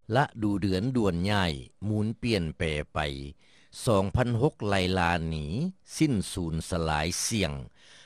ละดูเดือนด่วนย่ายหมุนเปลี่ยนแปรไป2006ไล่ลาหนีสิ้นสูญสลายเสี่ยง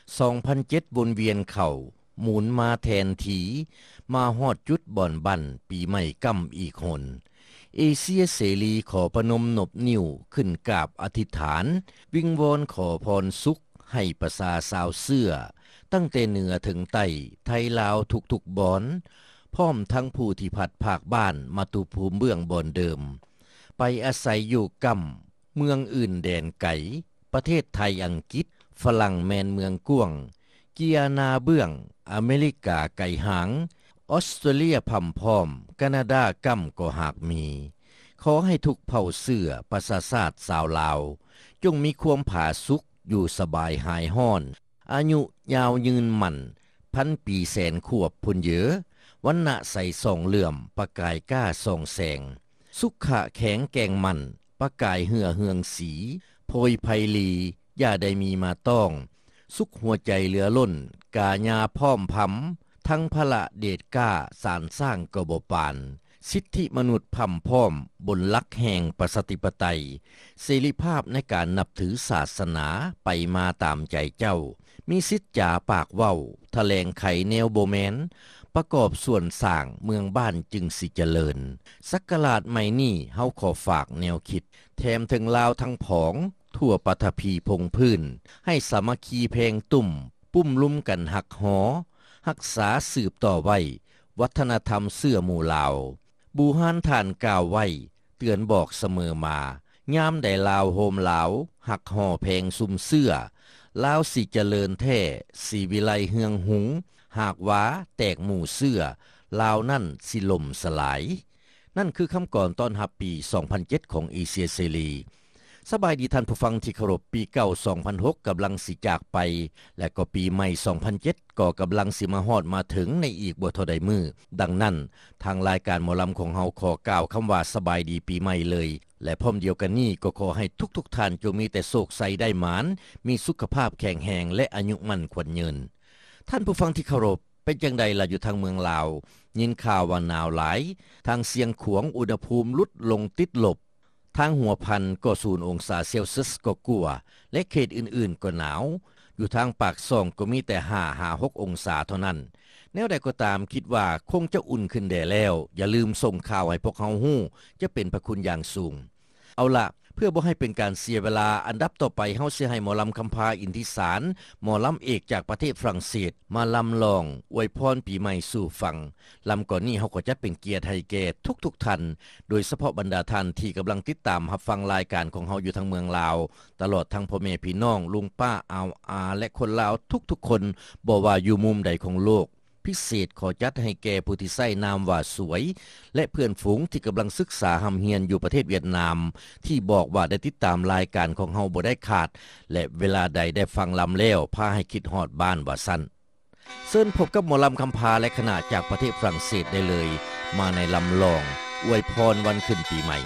2007วนเวียนเข่าหมุนมาแทนทีมาฮอดจุดบ่อนบั่นปีใหม่กั้มอีกหนเอเชียเสรีขอประนมนบนิ้วขึ้นกราบอธิษฐานวิงวอนขอพรสุขให้ประสาสาวเสื้อตั้งแต่เหนือถึงใต้ไทยลาวทุกๆบอนพร้อมทั้งผู้ที่ผัดภาคบ้านมาตุภูมิเบื้องบอนเดิมไปอาศัยอยู่กำเมืองอื่นแดนไกลประเทศไทยอังกฤษฝรั่งแมนเมืองกวงเกียนาเบื้องอเมริกาไก่หางออสเตรเลียพำพร้อมแคนาดากำก็หากมีขอให้ทุกเผ่าเสื้อประชาชาติสาวลาวจงมีความผาสุกอยู่สบายหายห้อนอายุยาวยืนหมั่นพันปีแสนขวบพุ่นเยอวันณะใส่ส่องเหลื่อมประกายก้าส่องแสงสุขะแข็งแกงมันประกายเหือเฮืองสีโพยไพลีอย่าได้มีมาต้องสุขหัวใจเหลือล้นกาญาพร้อมพำทั้งพละเดชก้าสารสร้างกบปานสิทธิมนุษย์พำพร้อมบนลักแห่งประชาธิปไตยเสรีภาพในการนับถือศาสนาไปมาตามใจเจ้ามีสิทธิ์จ่าปากเว้าแถลงไขแนวโบแมนประกอบส่วนสร้างเมืองบ้านจึงสิเจริญสักราชใหม่นี้เฮาขอฝากแนวคิดแถมถึงลาวทั้งผองทั่วปฐพีพงพื้นให้สามัคคีเพลงตุ่มปุ้มลุ่มกันหักหอรักษาสืบต่อไว้วัฒนธรรมเสื้อหมู่ลาวบูฮานท่านกล่าวไว้เตือนบอกเสมอมายามใดลาวโฮมลาวหักห่อเพลงซุมเสื้อลาวสิเจริญแท้สิวิไลเฮืองหุงหากว่าแตกหมู่เสื้อลาวนั่นสิล่มสลายนั่นคือคำก่อนตอนรับปี2007ของเอเชียเสรีสบายดีท่านผู้ฟังที่เคารพปีเก่า2006กำลังสิจากไปและก็ปีใหม่2007ก็กำลังสิมาฮอดมาถึงในอีกบ่เท่าใดมือดังนั้นทางรายการหมอลำของเฮาขอกล่าวคำว่าสบายดีปีใหม่เลยและพร้อมเดียวกันนี้ก็ขอให้ทุกท่านจงมีแต่โชคใสได้หมานมีสุขภาพแข็งแรงและอายุมั่นขวัญยืนท่านผู้ฟังที่เคารพเป็นจังใดล่ะอยู่ทางเมืองลาวยินข่าวว่าหนาวหลายทางเสียงขวงอุณหภูมิลดลงติดลบทางหัวพันก็0องศาเซลเซียสก็กลัวและเขตอื่นๆก็หนาวอยู่ทางปากซ่องก็มีแต่5-6องศาเท่านั้นแนวใดก็ตามคิดว่าคงจะอุ่นขึ้นแด่แล้วอย่าลืมส่งข่าวให้พวกเฮาฮู้จะเป็นพระคุณอย่างสูงเอาล่ะเพื่อบ่ให้เป็นการเสียเวลาอันดับต่อไปเฮาสิให้หมอลำคำพาอินทิสารหมอลำเอกจากประเทศฝรั่งเศสมาลำลองอวยพรปีใหม่สู่ฟังลำก่อนนี้เฮาก็จัดเป็นเกียรติให้แก่ทุกท่านโดยเฉพาะบรรดาท่านที่กำลังติดตามรับฟังรายการของเฮาอยู่ทางเมืองลาวตลอดทั้งพ่อแม่พี่น้องลุงป้าอาและคนลาวทุกๆคนบ่ว่าอยู่มุมใดของโลกพิเศษขอจัดให้แก่ผู้ที่ใช้นามว่าสวยและเพื่อนฝูงที่กำลังศึกษาหำเฮียนอยู่ประเทศเวียดนามที่บอกว่าได้ติดตามรายการของเฮาบ่ได้ขาดและเวลาใดได้ฟังลำแล้วพาให้คิดฮอดบ้านว่าซั่นเชิญพบกับหมอลำคำพาและคณะจากประเทศฝรั่งเศสได้เลยมาในลำลองอวยพรวันขึ้นปีใหม่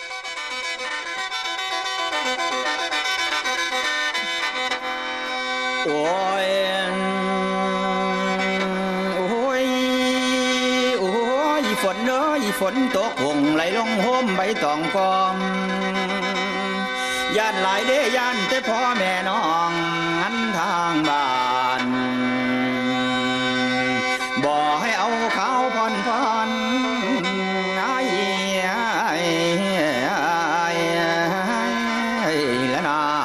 โอ้ยฝนเอ้ยฝนตกหงไหลลงโฮมใบตองกอมย่านหลายเด้ย่านแต่พ่อแม่น้องหันทางบ้านบ่ให้เอาข้าวผ่อนและน้ำ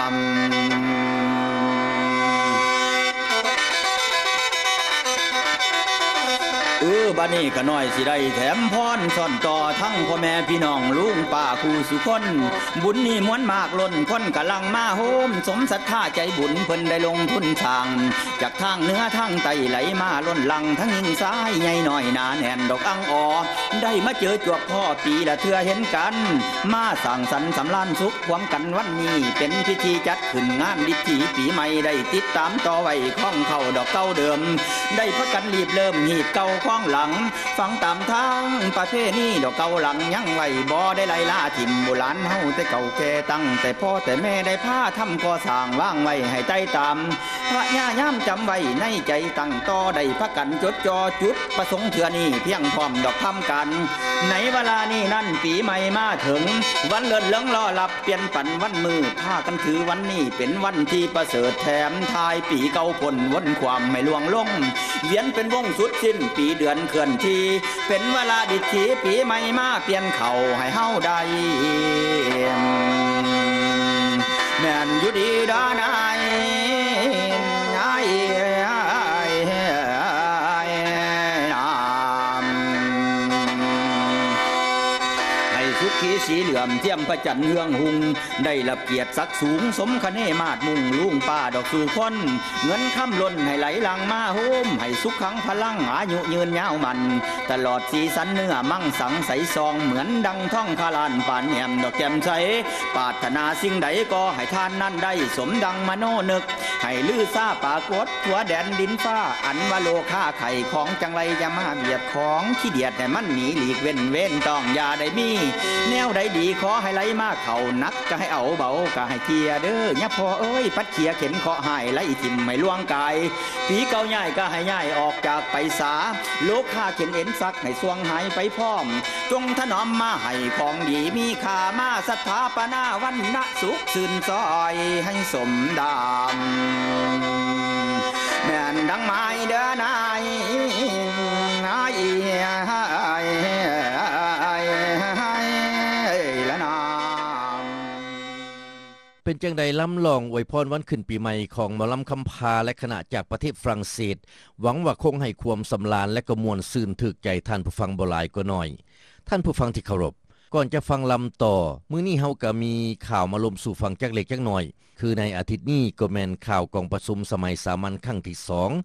บัดนี้ก็น้อยสิได้แถมพรซ่อนต่อทั้งพ่อแม่พี่น้องลุงป้าคู่สุคนบุญนี้ม้วนมากล้นคนกำลังมาโฮมสมศรัทธาใจบุญเพิ่นได้ลงทุนสร้างจากทางเหนือทางใต้ไหลมาล้นหลังทั้งหินซ้ายใหญ่น้อยหนาแน่นดอกอังออได้มาเจอจวบพ่อปีละเทื่อเห็นกันมาสร้างสรรค์สำราญสุขความกันวันนี้เป็นพิธีจัดขึ้นงานดิถีปีใหม่ได้ติดตามต่อไว้ข้องเข้าดอกเก้าเดิมได้พักกันรีบเริ่มหีบเก่าข้องหลังฟังตามทางประเพณีดอกเก่าหลังยังไว้บ่ได้ไล่ล่าถิ่มโบราณเฮาแต่เก่าแก่ตั้งแต่พ่อแต่แม่ได้พาทำก่อสร้างวางไว้ให้ใจตามพระญาย่ำจำไว้ในใจตั้งต่อได้พักกันจดจ่อจุดประสงค์เถื่อนี้เพียงพร้อมดอกทำกันในเวลานี้นั่นปีใหม่มาถึงวันเลิศเลิงรอหลับเปลี่ยนปันวันมือพากันถือวันนี้เป็นวันที่ประเสริฐแถมทายปีเก่าพ้นวนความไม่ล่วงลงเวียนเป็นวงสุดสิ้นปีเดือนเคลื่อนทีเป็นเวลาดิถีปีใหม่มาเปลี่ยนเข่าให้เฮาได้แม่นอยู่ดีดานายสีเหลื่อมเทียมพระจันทร์เฮืองหุงได้รับเกียรติศักดิ์สูงสมคเนมาดมุ่งลุงป้าดอกสู่คนเงินค่ำล้นให้ไหลหลังมาโฮมให้สุขขังพลังอายุยืนยาวมันตลอดสีสันเนื้อมั่งสังใสซองเหมือนดังท่องคาลานป่านแหมดอกแจ่มใสปรารถนาสิ่งใดก็ให้ท่านนั้นได้สมดังมโนนึกให้ลือซาปากดทั่วแดนดินฟ้าอันว่าโลค่าไข่ของจังไรจะมาเบียดของขี้เดียดให้มันหนีหลีกเว้นต้องอย่าได้มีแนวใดดีขอให้ไหลมากเขานักก็ให้เอาเบาก็ให้เทียเด้อยะพอเอ้ยปัดเขียเข็นเคาะหายไหลถิ่มไม่ล่วงกายผีเก่าใหญ่ก็ให้ใหญ่ออกจากไปสาโลกข้าเข็นเอ็นซักให้สวงหายไปพร้อมจงถนอมมาให้ของดีมีค่ามาสถาปนาวันณะสุขสื่นซอยให้สมดามแม่นดังไม้เด้อนายเป็นจังใดล้ำลองอวยพรวันขึ้นปีใหม่ของหมอลำคำพาและคณะจากประเทศฝรั่งเศสหวังว่าคงให้ความสำราญและก็มวลซื่นถึกใจท่านผู้ฟังบ่หลายก็น้อยท่านผู้ฟังที่เคารพก่อนจะฟังลำต่อมื้อนี้เฮาก็มีข่าวมาลมสู่ฟังจักเล็กจักน้อยคือในอาทิตย์นี้ก็แม่นข่าวกองประชุมสมัยสามัญครั้งที่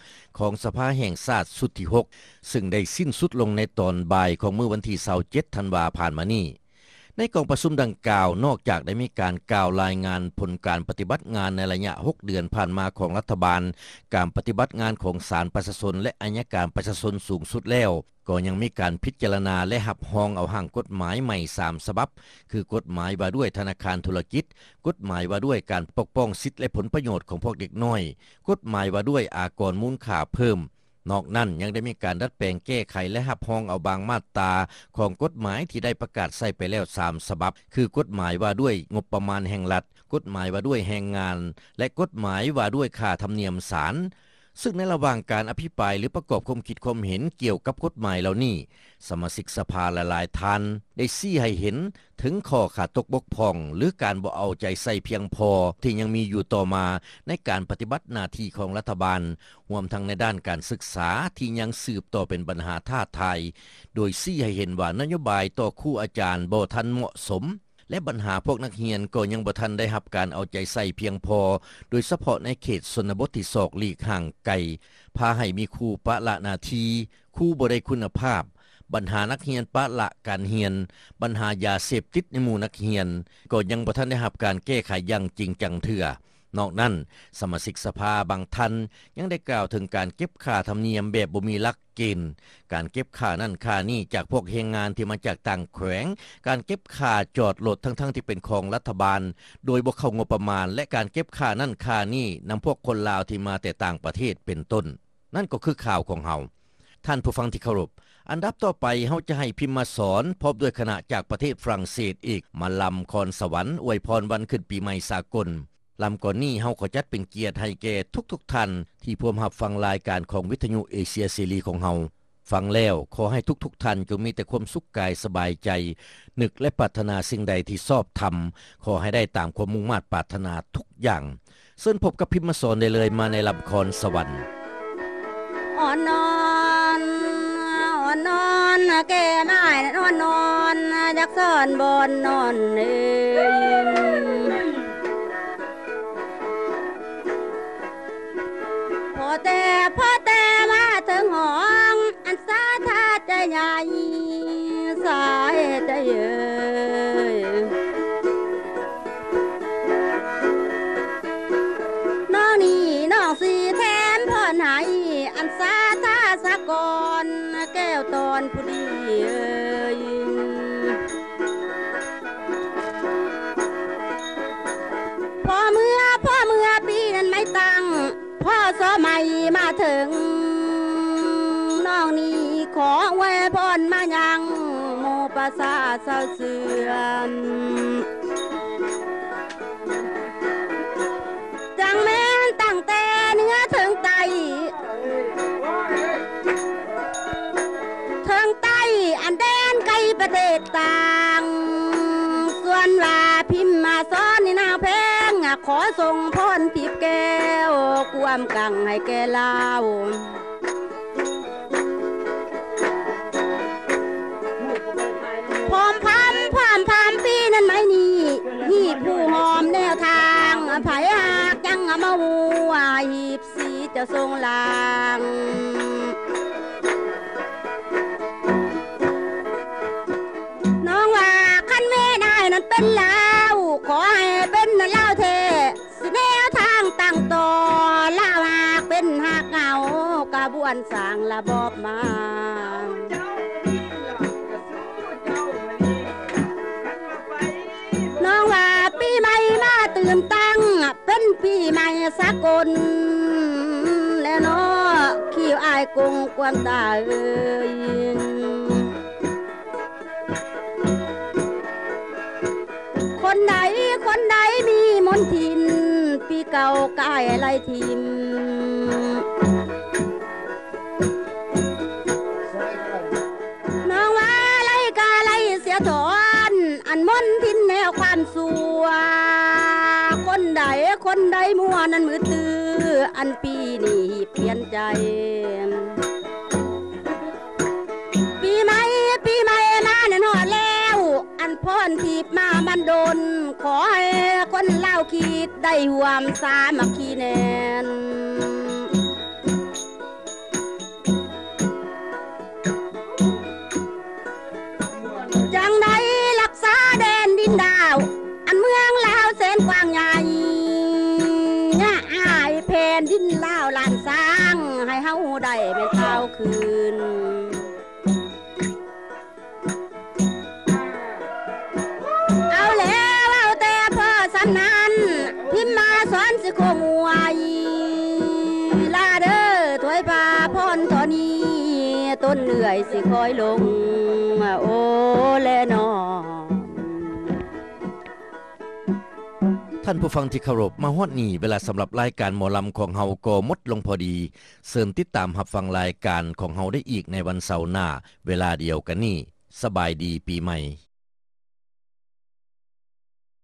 2ของสภาแห่งชาติสุดที่6ซึ่งได้สิ้นสุดลงในตอนบ่ายของมื้อวันที่27ธันวาคมผ่านมานี้ในกองประชุมดังกล่าวนอกจากได้มีการกล่าวรายงานผลการปฏิบัติงานในระยะ6เดือนผ่านมาของรัฐบาลการปฏิบัติงานของศาลประชาชนและอัยการประชาชนสูงสุดแล้วก็ยังมีการพิจารณาและรับรองเอาร่างกฎหมายใหม่3ฉบับคือกฎหมายว่าด้วยธนาคารธุรกิจกฎหมายว่าด้วยการปกป้องสิทธิและผลประโยชน์ของพวกเด็กน้อยกฎหมายว่าด้วยอากรมูลค่าเพิ่มนอกนั้นยังได้มีการดัดแปลงแก้ไขและรับรองเอาบางมาตราของกฎหมายที่ได้ประกาศใช้ไปแล้ว3ฉบับคือกฎหมายว่าด้วยงบประมาณแห่งรัฐกฎหมายว่าด้วยแรงงานและกฎหมายว่าด้วยค่าธรรมเนียมศาลซึ่งในระหว่างการอภิปรายหรือประกอบความคิดความเห็นเกี่ยวกับกฎหมายเหล่านี้สมาชิกสภาหลายๆท่านได้ชี้ให้เห็นถึงข้อขาดตกบกพร่องหรือการบ่เอาใจใส่เพียงพอที่ยังมีอยู่ต่อมาในการปฏิบัติหน้าที่ของรัฐบาลรวมทั้งในด้านการศึกษาที่ยังสืบต่อเป็นปัญหาท้าทายโดยชี้ให้เห็นว่านโยบายต่อครูอาจารย์บ่ทันเหมาะสมและปัญหาพวกนักเรียนก็ยังบ่ทันได้รับการเอาใจใส่เพียงพอโดยเฉพาะในเขตชนบทที่ศอกหลีกห่างไกลพาให้มีครูปะละหน้าที่ครูบ่ได้คุณภาพปัญหานักเรียนปะละการเรียนปัญหายาเสพติดในหมู่นักเรียนก็ยังบ่ทันได้รับการแก้ไขอย่างจริงจังเทื่อนอกนั้นสมาชิกสภาบางท่านยังได้กล่าวถึงการเก็บค่าธรรมเนียมแบบบ่มีหลักเกณฑ์การเก็บค่านั่นค่านี่จากพวกแรงงานที่มาจากต่างแขวงการเก็บค่าจอดรถทั้งที่เป็นของรัฐบาลโดยบ่เข้างบประมาณและการเก็บค่านั่นค่านี่นำพวกคนลาวที่มาแต่ต่างประเทศเป็นต้นนั่นก็คือข่าวของเฮาท่านผู้ฟังที่เคารพอันดับต่อไปเฮาจะให้พิมพ์มาสอนพบด้วยคณะจากประเทศฝรั่งเศสอีกมาลำคอนสวรรค์อวยพรวันขึ้นปีใหม่สากลลำก่อนนี้เฮาขอจัดเป็นเกียรติให้แก่ทุกท่านที่ร่วมรับฟังรายการของวิทยุเอเชียเสรีของเฮาฟังแล้วขอให้ทุกท่านจงมีแต่ความสุขกายสบายใจนึกและปรารถนาสิ่งใดที่ชอบทำขอให้ได้ตามความมุ่งมั่นปรารถนาทุกอย่างเชิญพบกับพิมพ์มาสอนได้เลยมาในลำคอนสวรรค์อ่อนนอนแก่ได้นอนยักซ่อนบนนอนพอแต่มาถึงห้องอันสาธาใจใหญ่สายใจเยน้องนี่น้องสีแทนพ่อไหนอันสาธาสะกอนแก้วตอนรผู้ดีพ่อเมื่อปีนั้นไม่ตั้งพ่อสมัยมาถึงน้องนี้ขอไว้พรมายังโมปราสาทเศร้าเสื่อมจังแม่นตั้งแต่เนื้อถึงไตอันแดนไกลประเทศต่างส่วนว่าพิมพ์มาซ้อนในนางแพงขอส่งพรทิพย์แก้วความกังให้แก่ลาวพร้อมพามปีนั้นไหมนี่ผู้หอมแนวทางไผหากยังมาวัวหีบสีจะทรงลางเป็นลาวขอให้เป็นลาวเทสิแนวทางตั้งต่อลาวหากเป็นหากเงากระบวนสร้างระบอบมาน้องว่าปีใหม่มาตื่นตั้งเป็นปีใหม่สากลแล้วเนาะขี้อายกงความตาเอ้ยคนใดมีมนทินปีเก่ากายไรทิมน้องว่าไรกาไรเสียถอนอันมนทินแนวความสัวคนใดมัวนั้นมือตื้ออันปีนี้เปลี่ยนใจปีใหม่มาแน่นอนแล้วอันพรทิพย์มาบันดลขอให้คนเล่าคิดได้ห่วมสามัคคีแน่นจังใดรักษาแดนดินดาวอันเมืองลาวแสนกว้างใหญ่หายแผ่นดินลาวล้านสร้างให้เฮาได้เป็นเท่าคืนนั้นพิมมาสอนสิโคมวยลาเด้อถวยพาพรทอนี้ต้นเหนื่อยสิคอยลงโอ้แลนอท่านผู้ฟังที่เคารพมาฮอดนี้เวลาสำหรับรายการหมอลำของเฮาก็หมดลงพอดีเชิญติดตามรับฟังรายการของเฮาได้อีกในวันเสาร์หน้าเวลาเดียวกันนี้สบายดีปีใหม่